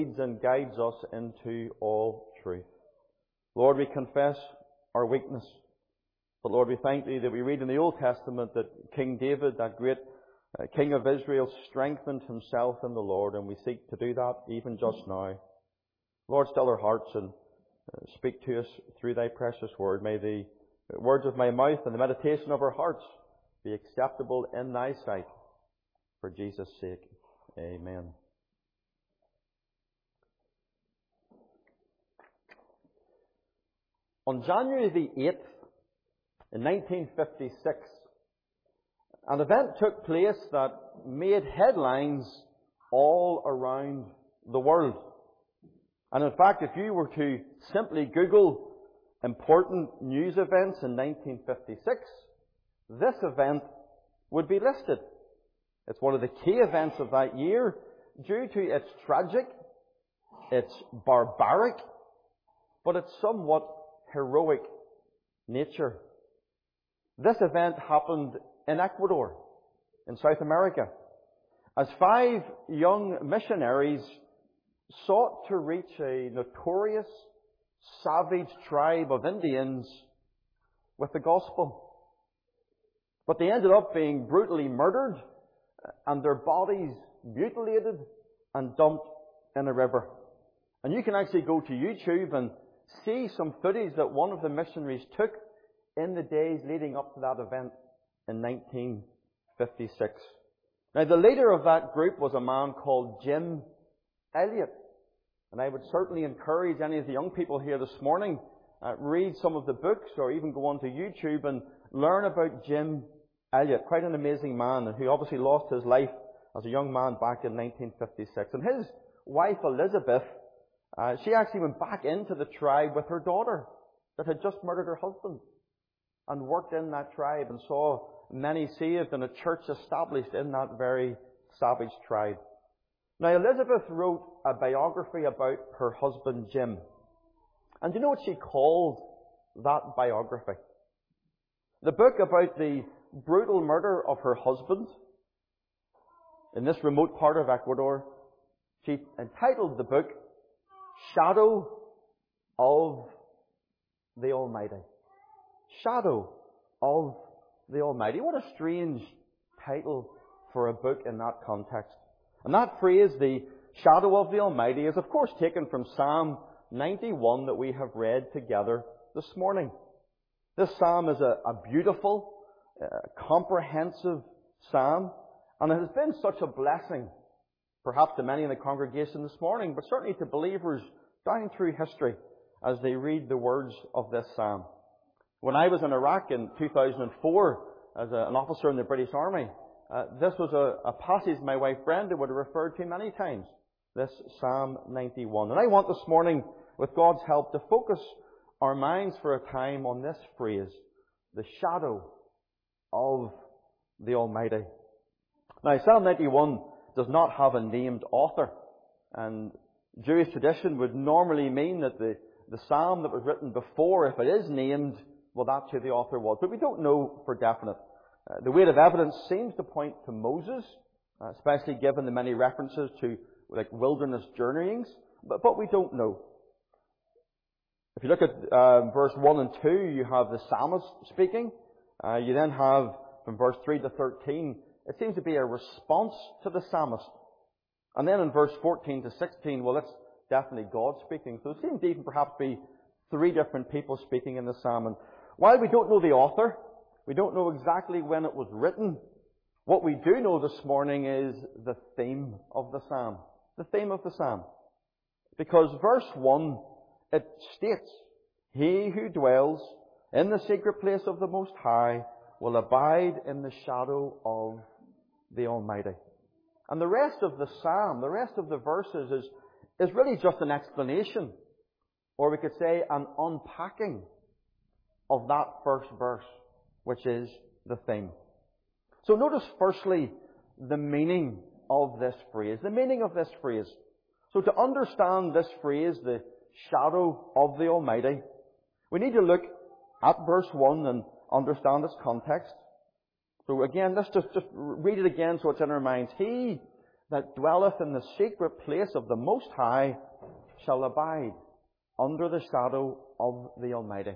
leads and guides us into all truth. Lord, we confess our weakness. But Lord, we thank Thee that we read in the Old Testament that King David, that great King of Israel, strengthened himself in the Lord, and we seek to do that even just now. Lord, still our hearts and speak to us through Thy precious word. May the words of my mouth and the meditation of our hearts be acceptable in Thy sight. For Jesus' sake, amen. On January the 8th, in 1956, an event took place that made headlines all around the world. And in fact, if you were to simply Google important news events in 1956, this event would be listed. It's one of the key events of that year due to its tragic, its barbaric, but its somewhat heroic nature. This event happened in Ecuador, in South America, as 5 young missionaries sought to reach a notorious, savage tribe of Indians with the gospel. But they ended up being brutally murdered and their bodies mutilated and dumped in a river. And you can actually go to YouTube and see some footage that one of the missionaries took in the days leading up to that event in 1956. Now, the leader of that group was a man called Jim Elliot. And I would certainly encourage any of the young people here this morning, read some of the books or even go onto YouTube and learn about Jim Elliot. Quite an amazing man who obviously lost his life as a young man back in 1956. And his wife Elizabeth, she actually went back into the tribe with her daughter that had just murdered her husband and worked in that tribe and saw many saved and a church established in that very savage tribe. Now, Elizabeth wrote a biography about her husband Jim. And do you know what she called that biography? The book about the brutal murder of her husband in this remote part of Ecuador. She entitled the book Shadow of the Almighty. Shadow of the Almighty. What a strange title for a book in that context. And that phrase, the shadow of the Almighty, is of course taken from Psalm 91 that we have read together this morning. This psalm is a beautiful, comprehensive psalm, and it has been such a blessing, perhaps to many in the congregation this morning, but certainly to believers down through history as they read the words of this psalm. When I was in Iraq in 2004 as an officer in the British Army, this was a passage my wife Brenda would have referred to many times, this Psalm 91. And I want this morning, with God's help, to focus our minds for a time on this phrase, the shadow of the Almighty. Now, Psalm 91 does not have a named author, and Jewish tradition would normally mean that the psalm that was written before, if it is named, well, that's who the author was. But we don't know for definite. The weight of evidence seems to point to Moses, especially given the many references to like wilderness journeyings, but we don't know. If you look at verse 1 and 2, you have the psalmist speaking. You then have, from verse 3 to 13, it seems to be a response to the psalmist. And then in verse 14 to 16, well, it's definitely God speaking. So it seems to even perhaps be 3 different people speaking in the psalm. And while we don't know the author, we don't know exactly when it was written, what we do know this morning is the theme of the psalm. The theme of the psalm. Because verse 1, it states, "He who dwells in the secret place of the Most High will abide in the shadow of the Almighty." And the rest of the psalm, the rest of the verses is really just an explanation, or we could say an unpacking of that first verse, which is the theme. So notice firstly the meaning of this phrase. The meaning of this phrase. So to understand this phrase, the shadow of the Almighty, we need to look at verse 1 and understand its context. So again, let's just read it again so it's in our minds. He that dwelleth in the secret place of the Most High shall abide under the shadow of the Almighty.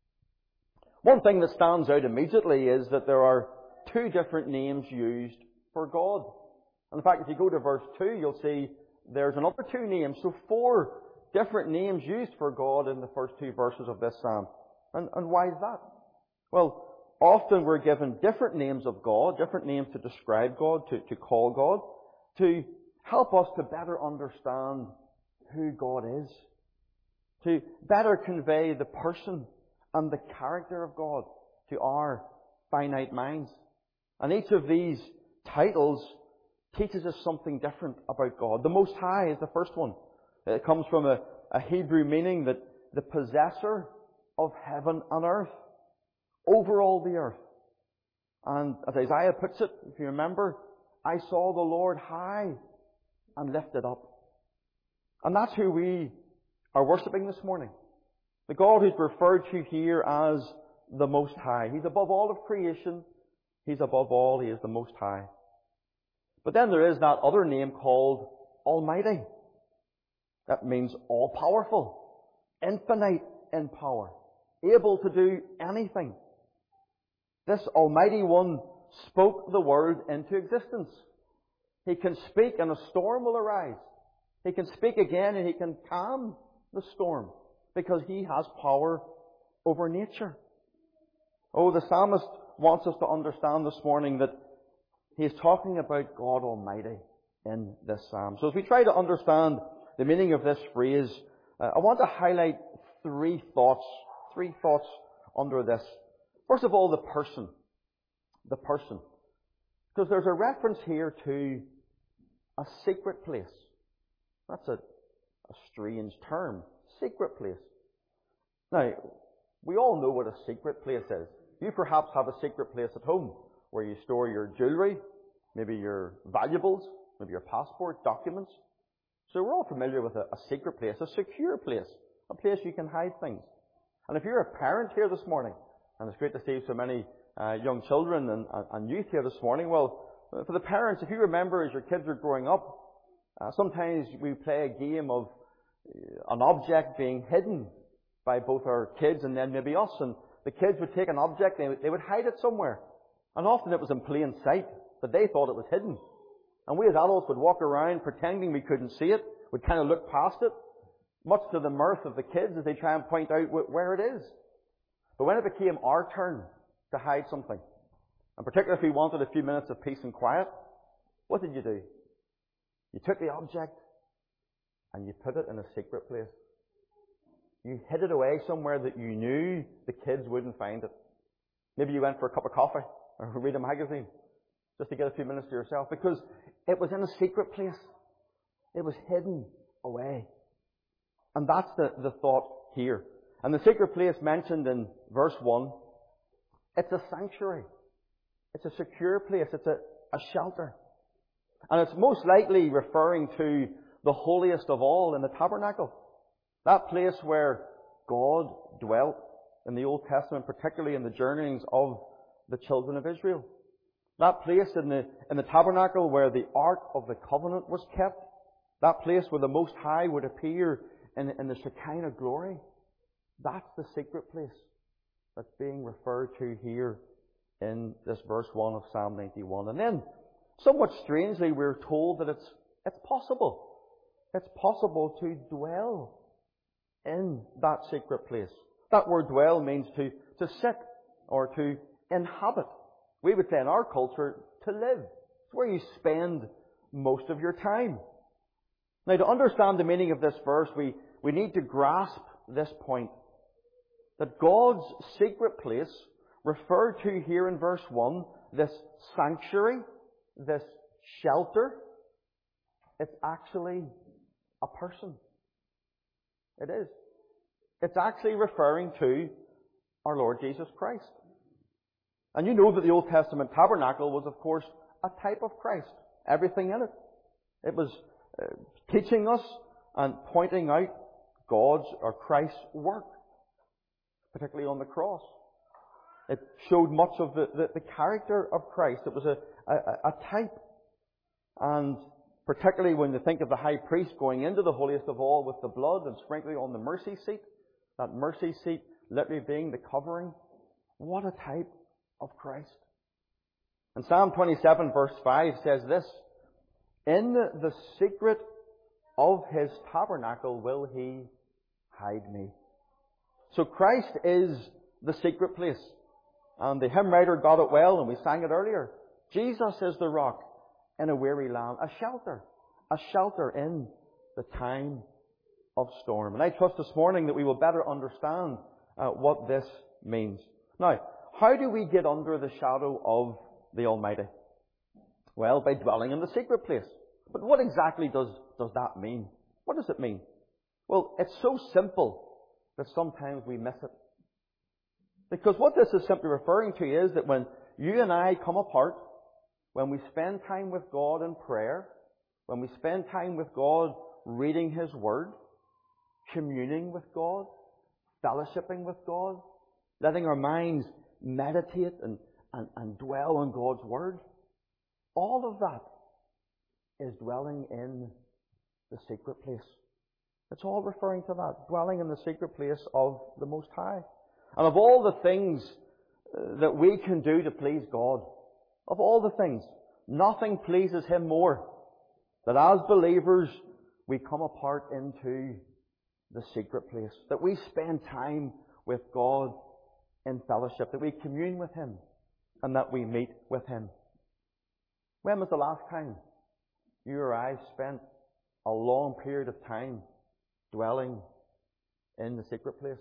One thing that stands out immediately is that there are two different names used for God. And in fact, if you go to verse 2, you'll see there's another two names. So 4 different names used for God in the first 2 verses of this psalm. And why is that? Well, often we're given different names of God, different names to describe God, to call God, to help us to better understand who God is, to better convey the person and the character of God to our finite minds. And each of these titles teaches us something different about God. The Most High is the first one. It comes from a Hebrew meaning that the possessor of heaven and earth, over all the earth. And as Isaiah puts it, if you remember, I saw the Lord high and lifted up. And that's who we are worshipping this morning. The God who's referred to here as the Most High. He's above all of creation. He's above all. He is the Most High. But then there is that other name called Almighty. That means all-powerful, infinite in power, able to do anything. This Almighty One spoke the world into existence. He can speak and a storm will arise. He can speak again and He can calm the storm because He has power over nature. Oh, the psalmist wants us to understand this morning that he is talking about God Almighty in this psalm. So as we try to understand the meaning of this phrase, I want to highlight 3 thoughts under this. First of all, the person. The person. Because there's a reference here to a secret place. That's a strange term. Secret place. Now, we all know what a secret place is. You perhaps have a secret place at home where you store your jewellery, maybe your valuables, maybe your passport, documents. So we're all familiar with a secret place, a secure place, a place you can hide things. And if you're a parent here this morning, and it's great to see so many young children and youth here this morning, well, for the parents, if you remember as your kids are growing up, sometimes we play a game of an object being hidden by both our kids and then maybe us. And the kids would take an object, they would hide it somewhere. And often it was in plain sight, but they thought it was hidden. And we as adults would walk around pretending we couldn't see it. We'd kind of look past it, much to the mirth of the kids as they try and point out where it is. But when it became our turn to hide something, and particularly if we wanted a few minutes of peace and quiet, what did you do? You took the object and you put it in a secret place. You hid it away somewhere that you knew the kids wouldn't find it. Maybe you went for a cup of coffee or read a magazine just to get a few minutes to yourself because it was in a secret place. It was hidden away. And that's the thought here. And the secret place mentioned in verse 1, it's a sanctuary. It's a secure place. It's a shelter. And it's most likely referring to the holiest of all in the tabernacle. That place where God dwelt in the Old Testament, particularly in the journeyings of the children of Israel. That place in the tabernacle where the Ark of the Covenant was kept. That place where the Most High would appear in the Shekinah glory. That's the secret place that's being referred to here in this verse 1 of Psalm 91. And then, somewhat strangely, we're told that it's possible. It's possible to dwell in that secret place. That word dwell means to sit or to inhabit. We would say in our culture, to live. It's where you spend most of your time. Now, to understand the meaning of this verse, we need to grasp this point. That God's secret place, referred to here in verse 1, this sanctuary, this shelter, it's actually a person. It is. It's actually referring to our Lord Jesus Christ. And you know that the Old Testament tabernacle was, of course, a type of Christ. Everything in it. It was teaching us and pointing out God's or Christ's work, particularly on the cross. It showed much of the character of Christ. It was a type. And particularly when you think of the high priest going into the holiest of all with the blood and sprinkling on the mercy seat, that mercy seat literally being the covering. What a type of Christ. And Psalm 27 verse 5 says this, "In the secret of His tabernacle will He hide me." So Christ is the secret place. And the hymn writer got it well, and we sang it earlier. Jesus is the rock in a weary land, a shelter in the time of storm. And I trust this morning that we will better understand what this means. Now, how do we get under the shadow of the Almighty? Well, by dwelling in the secret place. But what exactly does that mean? What does it mean? Well, it's so simple that sometimes we miss it. Because what this is simply referring to is that when you and I come apart, when we spend time with God in prayer, when we spend time with God reading His Word, communing with God, fellowshipping with God, letting our minds meditate and dwell on God's Word, all of that is dwelling in the secret place. It's all referring to that, dwelling in the secret place of the Most High. And of all the things that we can do to please God, of all the things, nothing pleases Him more than as believers we come apart into the secret place, that we spend time with God in fellowship, that we commune with Him, and that we meet with Him. When was the last time you or I spent a long period of time dwelling in the secret place?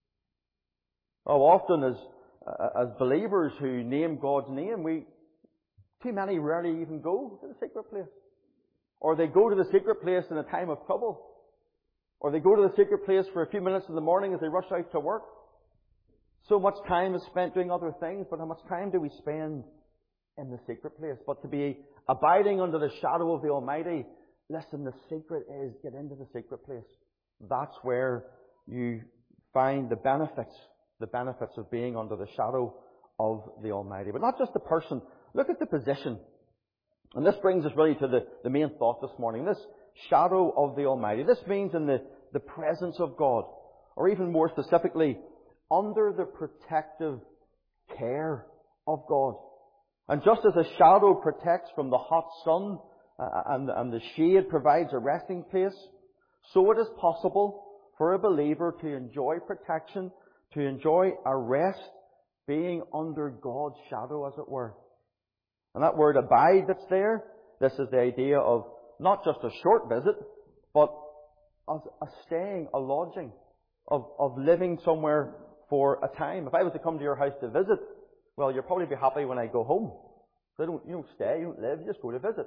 Oh, often as believers who name God's name, too many rarely even go to the secret place. Or they go to the secret place in a time of trouble. Or they go to the secret place for a few minutes in the morning as they rush out to work. So much time is spent doing other things, but how much time do we spend in the secret place? But to be abiding under the shadow of the Almighty, listen, the secret is get into the secret place. That's where you find the benefits of being under the shadow of the Almighty. But not just the person. Look at the position. And this brings us really to the main thought this morning. This shadow of the Almighty. This means in the presence of God. Or even more specifically, under the protective care of God. And just as a shadow protects from the hot sun and the shade provides a resting place, so it is possible for a believer to enjoy protection, to enjoy a rest, being under God's shadow, as it were. And that word abide that's there, this is the idea of not just a short visit, but of a staying, a lodging, of living somewhere for a time. If I was to come to your house to visit, well, you'll probably be happy when I go home. So you don't stay, you don't live, you just go to visit.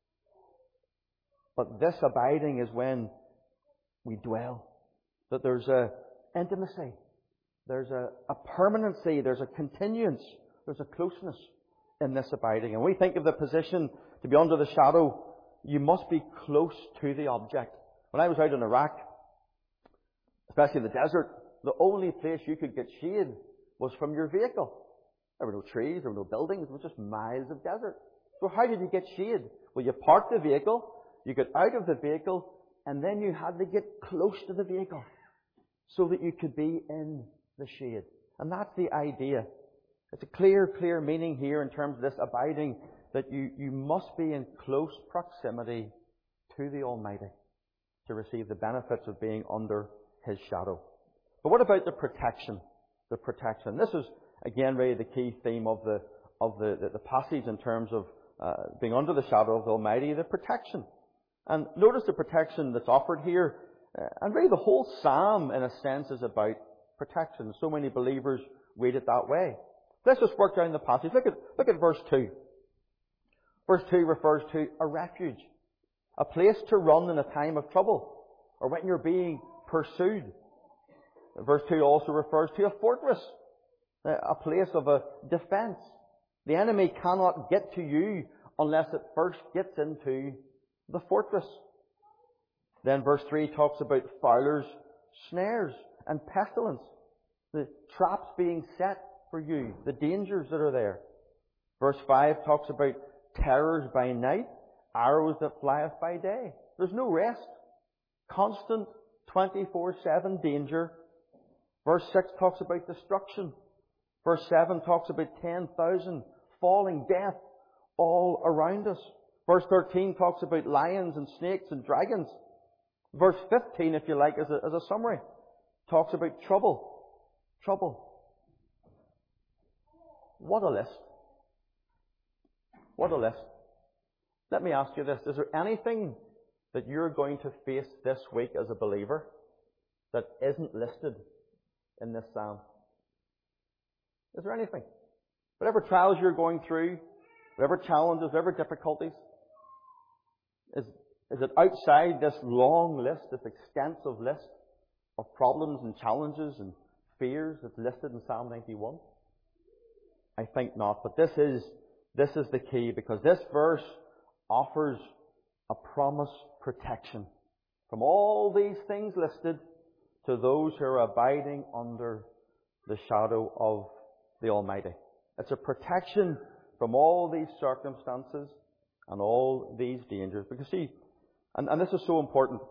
But this abiding is when we dwell. That there's a intimacy, there's a permanency, there's a continuance, there's a closeness in this abiding. And we think of the position to be under the shadow, you must be close to the object. When I was out in Iraq, especially the desert, the only place you could get shade was from your vehicle. There were no trees, there were no buildings, it was just miles of desert. So how did you get shade? Well, you parked the vehicle, you got out of the vehicle, and then you had to get close to the vehicle so that you could be in the shade. And that's the idea. It's a clear meaning here in terms of this abiding, that you must be in close proximity to the Almighty to receive the benefits of being under His shadow. But what about the protection? The protection. This is, again, really the key theme of the passage in terms of being under the shadow of the Almighty, the protection. And notice the protection that's offered here. And really the whole psalm, in a sense, is about protection. So many believers read it that way. Let's just work down the passage. Look at verse 2. Verse 2 refers to a refuge, a place to run in a time of trouble, or when you're being pursued. Verse 2 also refers to a fortress, a place of a defense. The enemy cannot get to you unless it first gets into the fortress. Then verse 3 talks about fowlers, snares, and pestilence. The traps being set for you, the dangers that are there. Verse 5 talks about terrors by night arrows that flieth by day. There's no rest. Constant 24/7 danger. Verse 6 talks about destruction. Verse 7 talks about 10,000 falling, death all around us. Verse 13 talks about lions and snakes and dragons. Verse 15, if you like, as a summary, talks about trouble. Trouble. What a list. What a list. Let me ask you this. Is there anything that you're going to face this week as a believer that isn't listed in this psalm? Is there anything? Whatever trials you're going through, whatever challenges, whatever difficulties, is it outside this long list, this extensive list of problems and challenges and fears that's listed in Psalm 91? I think not. But this is the key, because this verse offers a promise protection from all these things listed to those who are abiding under the shadow of the Almighty. It's a protection from all these circumstances and all these dangers. Because see, and this is so important,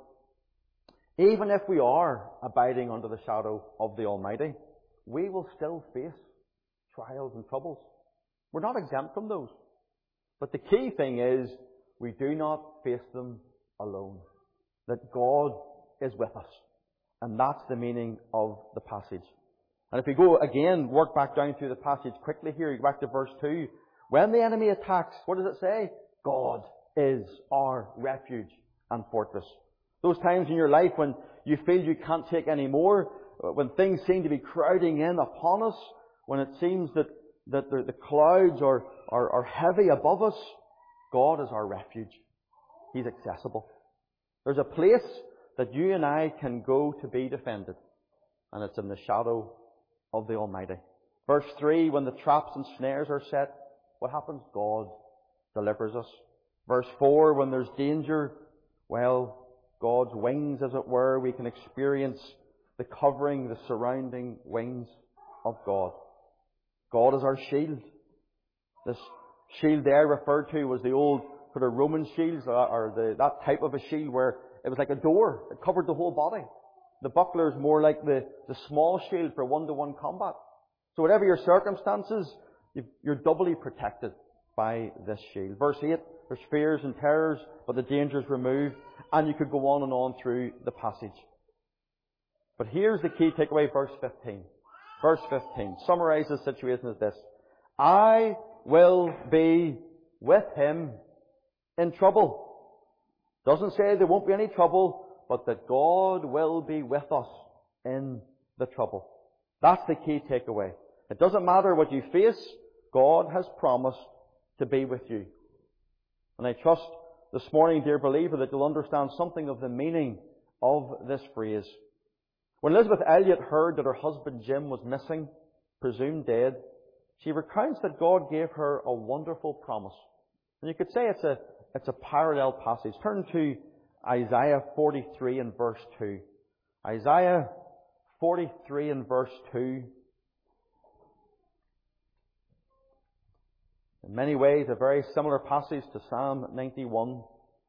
even if we are abiding under the shadow of the Almighty, we will still face trials and troubles. We're not exempt from those. But the key thing is, we do not face them alone. That God is with us. And that's the meaning of the passage. And if we go again, work back down through the passage quickly here, you go back to verse 2. When the enemy attacks, what does it say? God is our refuge and fortress. Those times in your life when you feel you can't take any more, when things seem to be crowding in upon us, when it seems that the clouds are heavy above us, God is our refuge. He's accessible. There's a place that you and I can go to be defended, and it's in the shadow of the Almighty. Verse 3, when the traps and snares are set, what happens? God delivers us. Verse 4, when there's danger, well, God's wings, as it were, we can experience the covering, the surrounding wings of God. God is our shield. This shield there referred to was the old sort of Roman shields, that type of a shield where it was like a door. It covered the whole body. The buckler is more like the small shield for one-to-one combat. So whatever your circumstances, you're doubly protected by this shield. Verse 8, there's fears and terrors, but the danger is removed. And you could go on and on through the passage. But here's the key takeaway, verse 15. Verse 15 summarizes the situation as this: I will be with him in trouble. Doesn't say there won't be any trouble, but that God will be with us in the trouble. That's the key takeaway. It doesn't matter what you face, God has promised to be with you. And I trust this morning, dear believer, that you'll understand something of the meaning of this phrase. When Elizabeth Elliot heard that her husband Jim was missing, presumed dead, she recounts that God gave her a wonderful promise. And you could say it's a parallel passage. Turn to Isaiah 43 and verse 2. Isaiah 43 and verse 2. In many ways, a very similar passage to Psalm 91.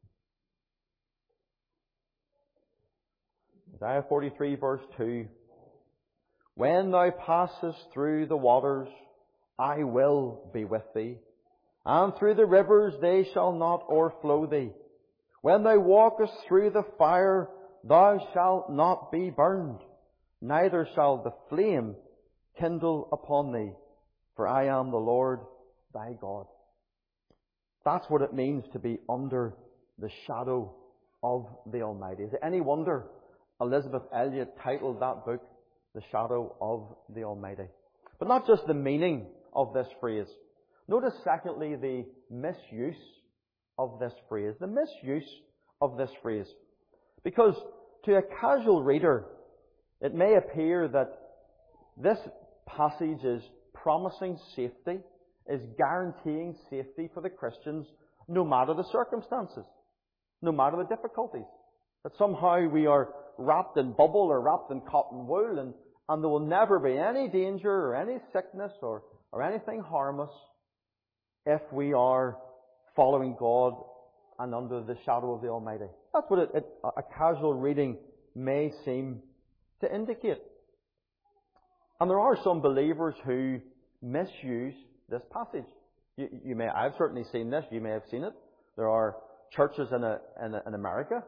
Isaiah 43 verse 2. When thou passest through the waters, I will be with thee. And through the rivers, they shall not o'erflow thee. When thou walkest through the fire, thou shalt not be burned, neither shall the flame kindle upon thee. For I am the Lord thy God. That's what it means to be under the shadow of the Almighty. Is it any wonder Elizabeth Elliot titled that book, The Shadow of the Almighty? But not just the meaning of this phrase. Notice, secondly, the misuse of this phrase. The misuse of this phrase. Because to a casual reader, it may appear that this passage is promising safety, is guaranteeing safety for the Christians no matter the circumstances, no matter the difficulties. That somehow we are wrapped in bubble or wrapped in cotton wool and there will never be any danger or any sickness or anything harm us if we are following God and under the shadow of the Almighty. That's what a casual reading may seem to indicate. And there are some believers who misuse this passage. I've certainly seen this. You may have seen it. There are churches in America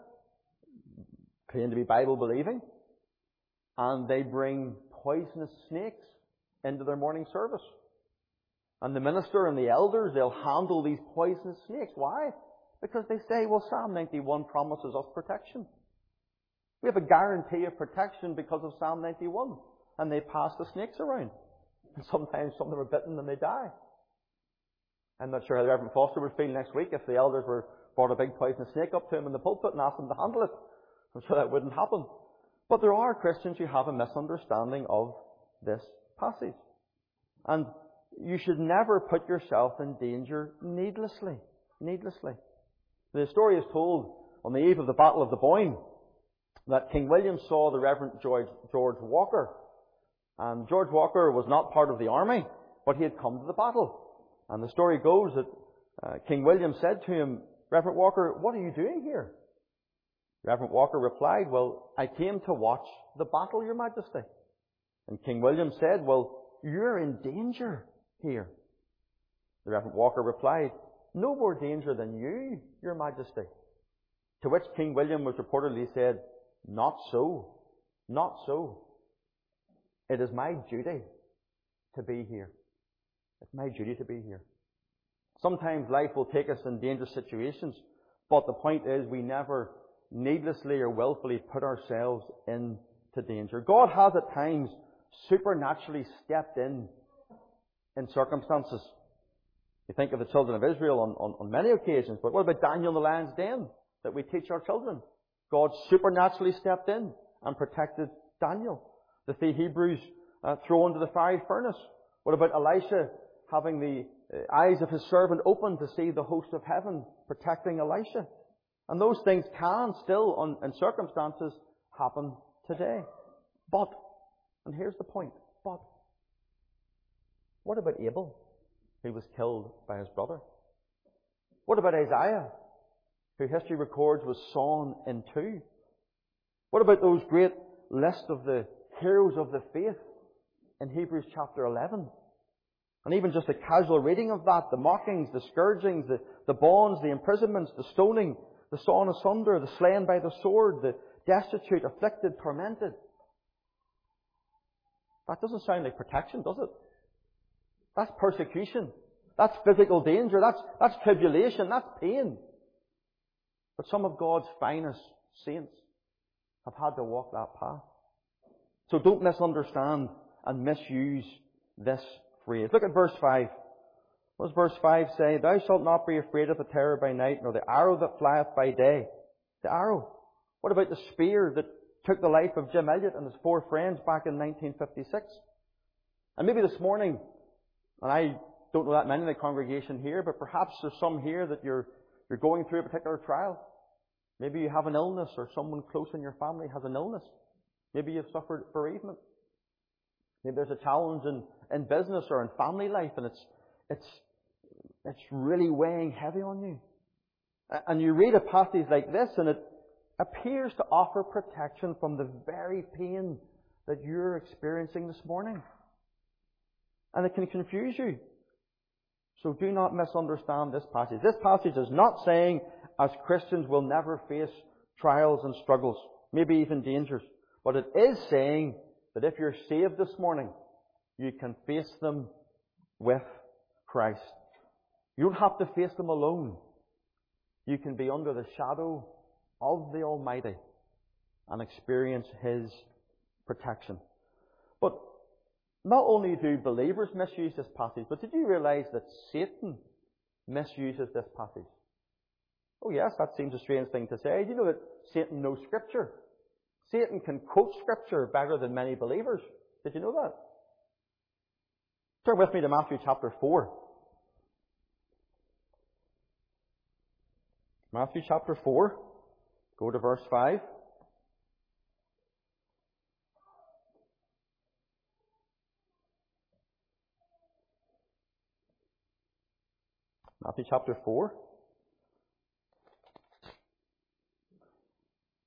claim to be Bible believing, and they bring poisonous snakes into their morning service. And the minister and the elders, they'll handle these poisonous snakes. Why? Because they say, well, Psalm 91 promises us protection. We have a guarantee of protection because of Psalm 91. And they pass the snakes around. And sometimes some of them are bitten and they die. I'm not sure how the Reverend Foster would feel next week if the elders brought a big poisonous snake up to him in the pulpit and asked him to handle it. I'm sure that wouldn't happen. But there are Christians who have a misunderstanding of this passage. And you should never put yourself in danger needlessly. Needlessly. The story is told on the eve of the Battle of the Boyne that King William saw the Reverend George Walker. And George Walker was not part of the army, but he had come to the battle. And the story goes that King William said to him, Reverend Walker, what are you doing here? Reverend Walker replied, well, I came to watch the battle, Your Majesty. And King William said, well, you're in danger here. The Reverend Walker replied, no more danger than you, Your Majesty. To which King William was reportedly said, not so, not so. It is my duty to be here. It's my duty to be here. Sometimes life will take us in dangerous situations, but the point is we never needlessly or willfully put ourselves into danger. God has at times supernaturally stepped in circumstances. You think of the children of Israel on many occasions, but what about Daniel in the lion's den that we teach our children? God supernaturally stepped in and protected Daniel. The three Hebrews thrown into the fiery furnace. What about Elisha having the eyes of his servant open to see the host of heaven protecting Elisha? And those things can still, in circumstances, happen today. But, and here's the point, but, what about Abel, who was killed by his brother? What about Isaiah, who history records was sawn in two? What about those great list of the heroes of the faith in Hebrews chapter 11? And even just a casual reading of that, the mockings, the scourgings, the bonds, the imprisonments, the stoning, the sawn asunder, the slain by the sword, the destitute, afflicted, tormented. That doesn't sound like protection, does it? That's persecution. That's physical danger. That's tribulation. That's pain. But some of God's finest saints have had to walk that path. So don't misunderstand and misuse this phrase. Look at verse 5. What does verse 5 say? Thou shalt not be afraid of the terror by night, nor the arrow that flieth by day. The arrow. What about the spear that took the life of Jim Elliot and his 4 friends back in 1956? And maybe this morning, and I don't know that many in the congregation here, but perhaps there's some here that you're going through a particular trial. Maybe you have an illness, or someone close in your family has an illness. Maybe you've suffered bereavement. Maybe there's a challenge in business or in family life, and it's really weighing heavy on you. And you read a passage like this, and it appears to offer protection from the very pain that you're experiencing this morning. And it can confuse you. So do not misunderstand this passage. This passage is not saying, as Christians, we'll never face trials and struggles, maybe even dangers. But it is saying that if you're saved this morning, you can face them with Christ. You don't have to face them alone. You can be under the shadow of the Almighty and experience His protection. But not only do believers misuse this passage, but did you realize that Satan misuses this passage? Oh yes, that seems a strange thing to say. Do you know that Satan knows Scripture? Satan can quote Scripture better than many believers. Did you know that? Turn with me to Matthew chapter 4. Matthew chapter 4. Go to verse 5. Matthew chapter 4.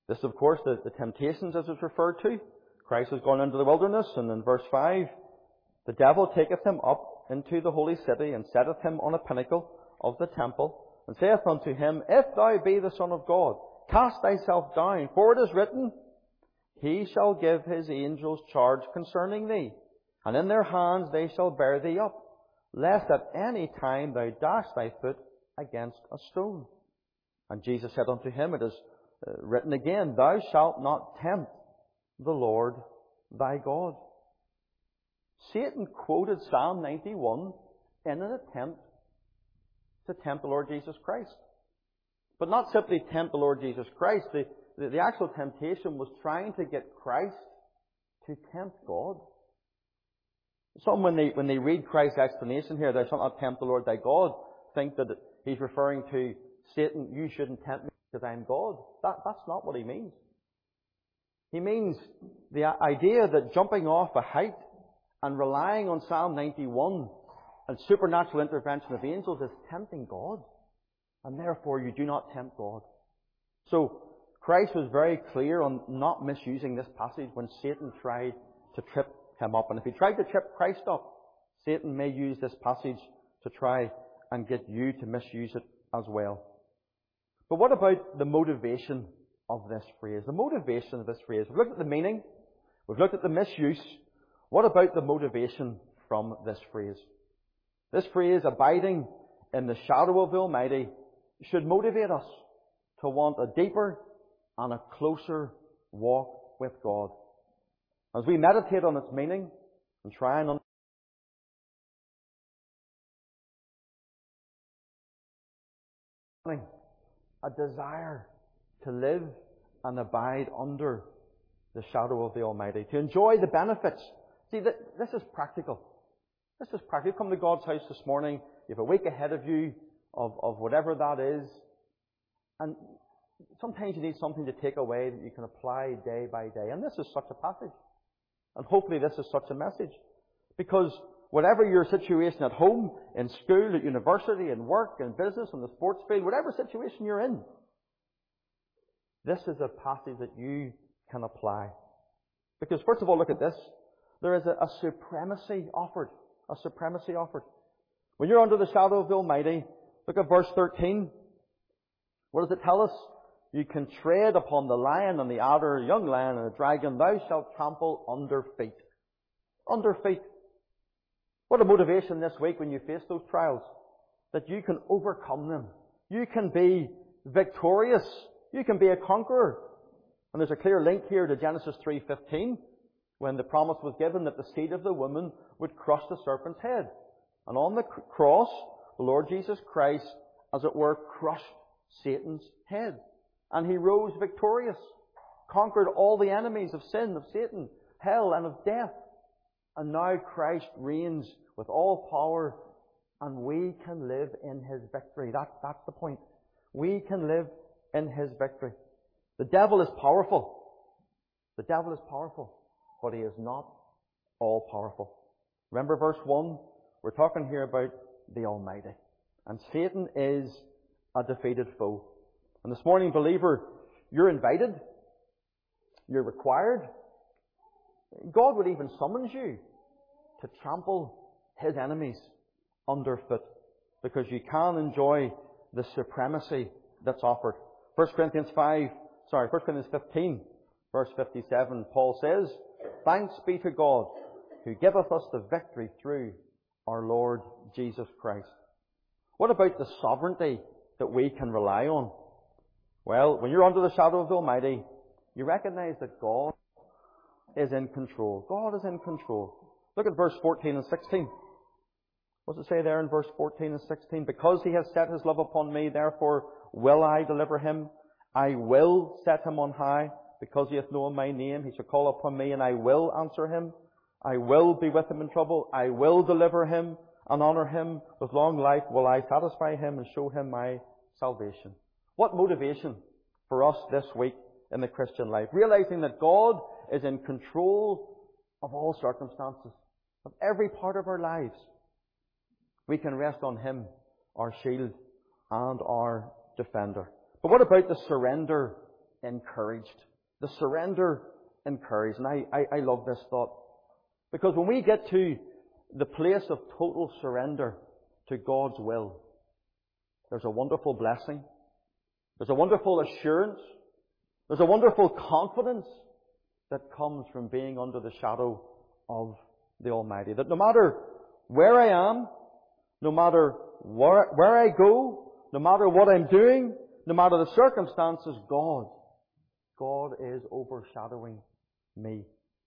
This, of course, the temptations as it's referred to. Christ has gone into the wilderness, and in verse 5, the devil taketh him up into the holy city, and setteth him on a pinnacle of the temple, and saith unto him, If thou be the Son of God, cast thyself down, for it is written, He shall give his angels charge concerning thee, and in their hands they shall bear thee up, lest at any time thou dash thy foot against a stone. And Jesus said unto him, It is written again, Thou shalt not tempt the Lord thy God. Satan quoted Psalm 91 in an attempt to tempt the Lord Jesus Christ. But not simply tempt the Lord Jesus Christ. The actual temptation was trying to get Christ to tempt God. Some, when they read Christ's explanation here, thou shalt not tempt the Lord thy God, think that he's referring to Satan, you shouldn't tempt me because I'm God. That's not what he means. He means the idea that jumping off a height and relying on Psalm 91 and supernatural intervention of angels is tempting God. And therefore you do not tempt God. So Christ was very clear on not misusing this passage when Satan tried to trip him up. And if he tried to trip Christ up, Satan may use this passage to try and get you to misuse it as well. But what about the motivation of this phrase? The motivation of this phrase. We've looked at the meaning. We've looked at the misuse. What about the motivation from this phrase? This phrase, abiding in the shadow of the Almighty, should motivate us to want a deeper and a closer walk with God. As we meditate on its meaning and try and understand a desire to live and abide under the shadow of the Almighty, to enjoy the benefits. See, this is practical. This is practical. You come to God's house this morning, you have a week ahead of you of whatever that is, and sometimes you need something to take away that you can apply day by day. And this is such a passage. And hopefully this is such a message. Because whatever your situation at home, in school, at university, in work, in business, in the sports field, whatever situation you're in, this is a passage that you can apply. Because first of all, look at this. There is a supremacy offered. A supremacy offered. When you're under the shadow of the Almighty, look at verse 13. What does it tell us? You can tread upon the lion and the adder, young lion and the dragon. Thou shalt trample under feet. Under feet. What a motivation this week when you face those trials. That you can overcome them. You can be victorious. You can be a conqueror. And there's a clear link here to Genesis 3:15, when the promise was given that the seed of the woman would crush the serpent's head. And on the cross, the Lord Jesus Christ, as it were, crushed Satan's head. And he rose victorious, conquered all the enemies of sin, of Satan, hell, and of death. And now Christ reigns with all power, and we can live in His victory. That's the point. We can live in His victory. The devil is powerful. The devil is powerful, but he is not all powerful. Remember verse 1? We're talking here about the Almighty. And Satan is a defeated foe. And this morning, believer, you're invited. You're required. God would even summons you to trample His enemies underfoot, because you can enjoy the supremacy that's offered. 1 Corinthians 15, verse 57, Paul says, Thanks be to God, who giveth us the victory through our Lord Jesus Christ. What about the sovereignty that we can rely on? Well, when you're under the shadow of the Almighty, you recognize that God is in control. God is in control. Look at verse 14 and 16. What does it say there in verse 14 and 16? Because He has set His love upon me, therefore will I deliver Him. I will set Him on high, because He hath known my name. He shall call upon me, and I will answer him. I will be with him in trouble. I will deliver him and honor him. With long life will I satisfy him and show him my salvation. What motivation for us this week in the Christian life? Realizing that God is in control of all circumstances, of every part of our lives. We can rest on Him, our shield and our defender. But what about the surrender encouraged. The surrender encouraged. And I love this thought. Because when we get to the place of total surrender to God's will, there's a wonderful blessing. There's a wonderful assurance. There's a wonderful confidence that comes from being under the shadow of the Almighty. That no matter where I am, no matter where I go, no matter what I'm doing, no matter the circumstances, God is overshadowing me.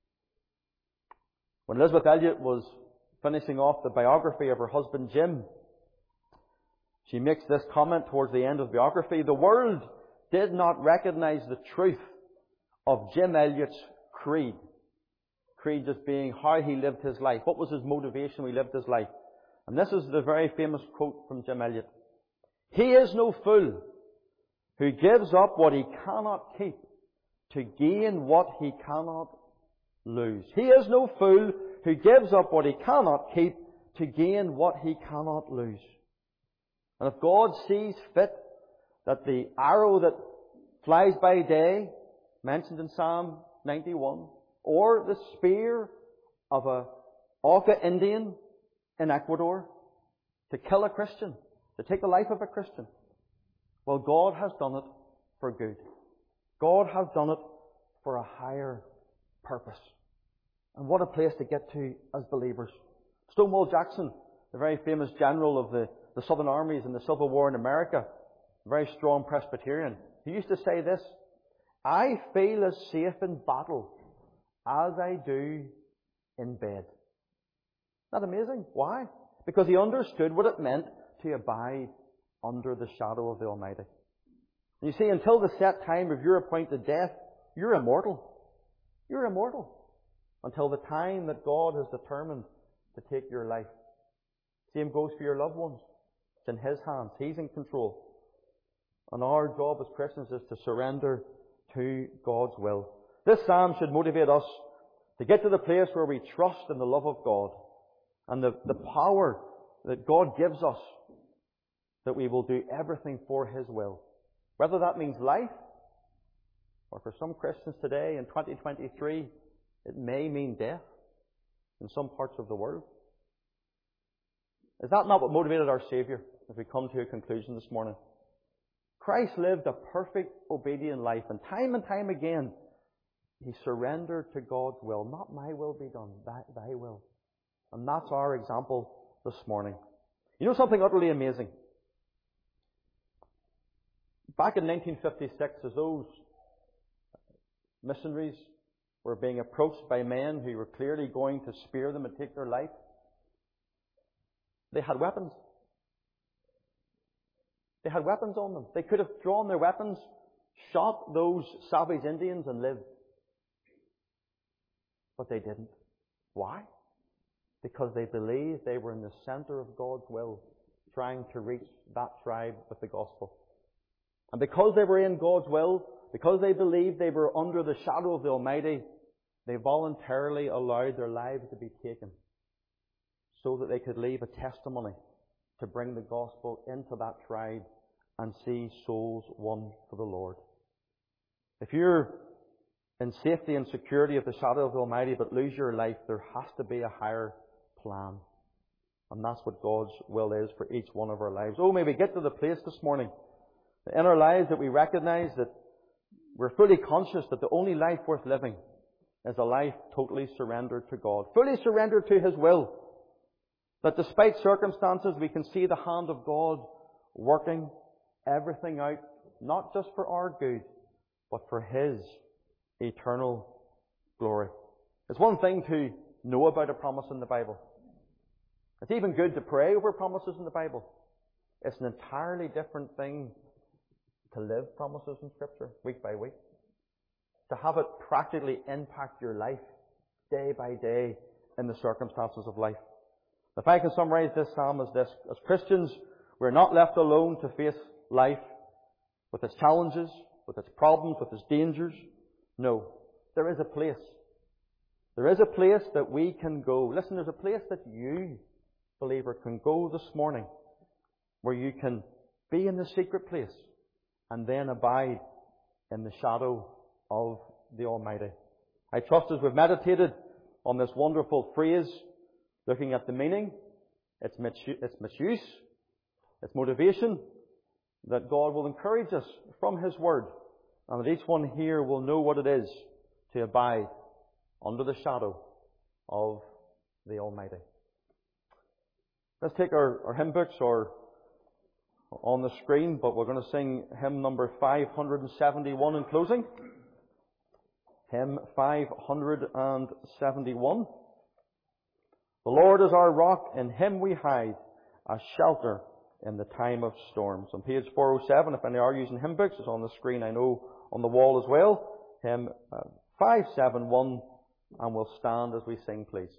When Elisabeth Elliot was finishing off the biography of her husband Jim, she makes this comment towards the end of the biography: the world did not recognize the truth of Jim Elliot's creed. Creed just being how he lived his life. What was his motivation when he lived his life? And this is the very famous quote from Jim Elliot. He is no fool who gives up what he cannot keep to gain what he cannot lose. He is no fool who gives up what he cannot keep to gain what he cannot lose. And if God sees fit that the arrow that flies by day, mentioned in Psalm 91, or the spear of a Auca Indian in Ecuador to kill a Christian, to take the life of a Christian, well, God has done it for good. God has done it for a higher purpose. And what a place to get to as believers. Stonewall Jackson, the very famous general of the Southern armies in the Civil War in America, a very strong Presbyterian, he used to say this: I feel as safe in battle as I do in bed. Isn't that amazing? Why? Because he understood what it meant to abide under the shadow of the Almighty. And you see, until the set time of your appointed death, you're immortal. You're immortal. Until the time that God has determined to take your life. Same goes for your loved ones. It's in His hands. He's in control. And our job as Christians is to surrender to God's will. This psalm should motivate us to get to the place where we trust in the love of God and the power that God gives us, that we will do everything for His will. Whether that means life, or for some Christians today in 2023, it may mean death in some parts of the world. Is that not what motivated our Saviour as we come to a conclusion this morning? Christ lived a perfect, obedient life, and time again, He surrendered to God's will. Not my will be done, thy will. And that's our example this morning. You know something utterly amazing? Back in 1956, as those missionaries were being approached by men who were clearly going to spear them and take their life, they had weapons. They had weapons on them. They could have drawn their weapons, shot those savage Indians and lived. But they didn't. Why? Because they believed they were in the center of God's will, trying to reach that tribe with the gospel. And because they were in God's will, because they believed they were under the shadow of the Almighty, they voluntarily allowed their lives to be taken so that they could leave a testimony to bring the gospel into that tribe and see souls won for the Lord. If you're in safety and security of the shadow of the Almighty but lose your life, there has to be a higher plan. And that's what God's will is for each one of our lives. Oh, may we get to the place this morning in our lives that we recognize that we're fully conscious that the only life worth living is a life totally surrendered to God, fully surrendered to His will. That despite circumstances, we can see the hand of God working everything out, not just for our good, but for His eternal glory. It's one thing to know about a promise in the Bible. It's even good to pray over promises in the Bible. It's an entirely different thing to live promises in Scripture week by week. To have it practically impact your life day by day in the circumstances of life. If I can summarize this psalm as this: as Christians, we're not left alone to face life with its challenges, with its problems, with its dangers. No, there is a place. There is a place that we can go. Listen, there's a place that you, believer, can go this morning where you can be in the secret place and then abide in the shadow of the Almighty. I trust as we've meditated on this wonderful phrase, looking at the meaning, its misuse, its motivation, that God will encourage us from His Word, and that each one here will know what it is to abide under the shadow of the Almighty. Let's take our hymn books or on the screen, but we're going to sing hymn number 571 in closing. Hymn 571. The Lord is our rock, in Him we hide, a shelter in the time of storms. On page 407, if any are using hymn books, it's on the screen, I know, on the wall as well. Hymn 571, and we'll stand as we sing, please.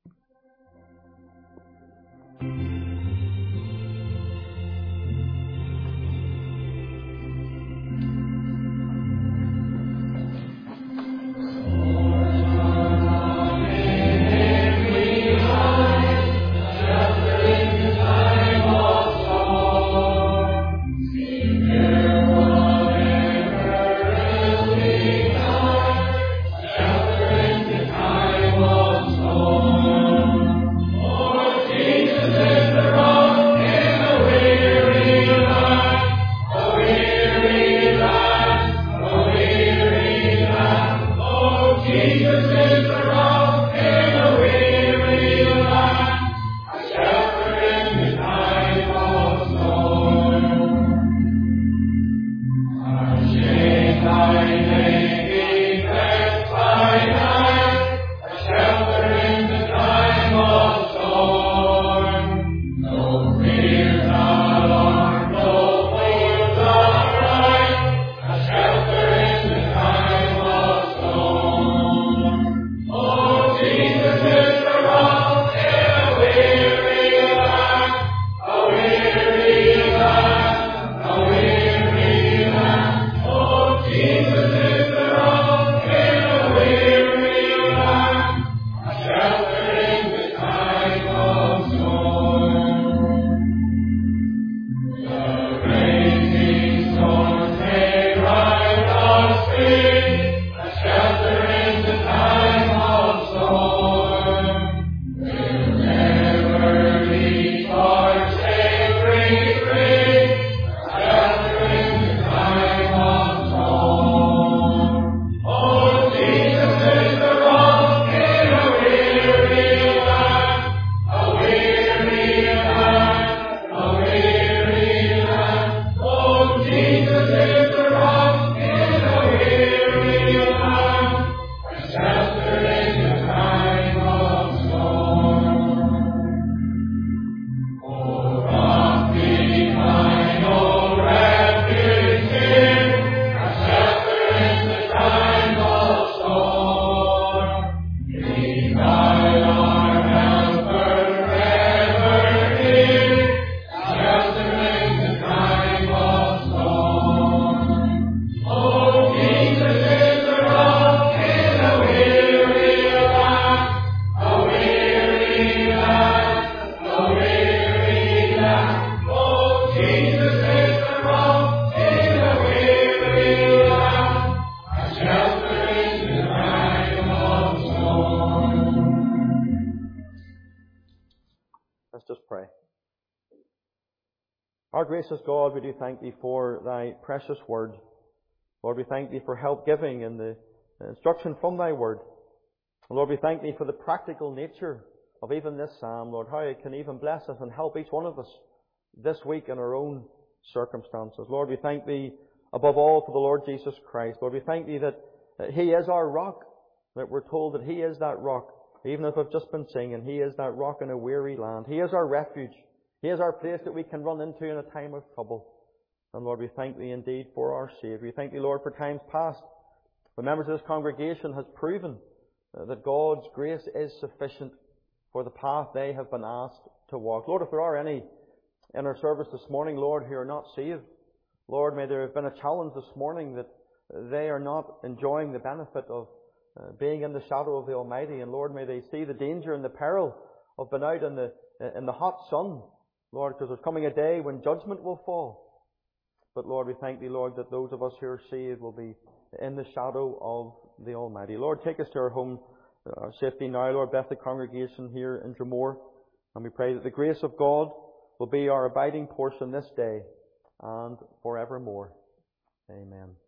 Our gracious God, we do thank Thee for Thy precious Word. Lord, we thank Thee for help giving in the instruction from Thy Word. Lord, we thank Thee for the practical nature of even this psalm, Lord, how it can even bless us and help each one of us this week in our own circumstances. Lord, we thank Thee above all for the Lord Jesus Christ. Lord, we thank Thee that He is our rock, that we're told that He is that rock. Even as we've just been singing, He is that rock in a weary land. He is our refuge. He is our place that we can run into in a time of trouble. And Lord, we thank Thee indeed for our Saviour. We thank Thee, Lord, for times past. The members of this congregation has proven that God's grace is sufficient for the path they have been asked to walk. Lord, if there are any in our service this morning, Lord, who are not saved, Lord, may there have been a challenge this morning that they are not enjoying the benefit of being in the shadow of the Almighty. And Lord, may they see the danger and the peril of being out in the hot sun, Lord, because there's coming a day when judgment will fall. But Lord, we thank Thee, Lord, that those of us who are saved will be in the shadow of the Almighty. Lord, take us to our home safety now, Lord. Bless the congregation here in Dromore. And we pray that the grace of God will be our abiding portion this day and forevermore. Amen.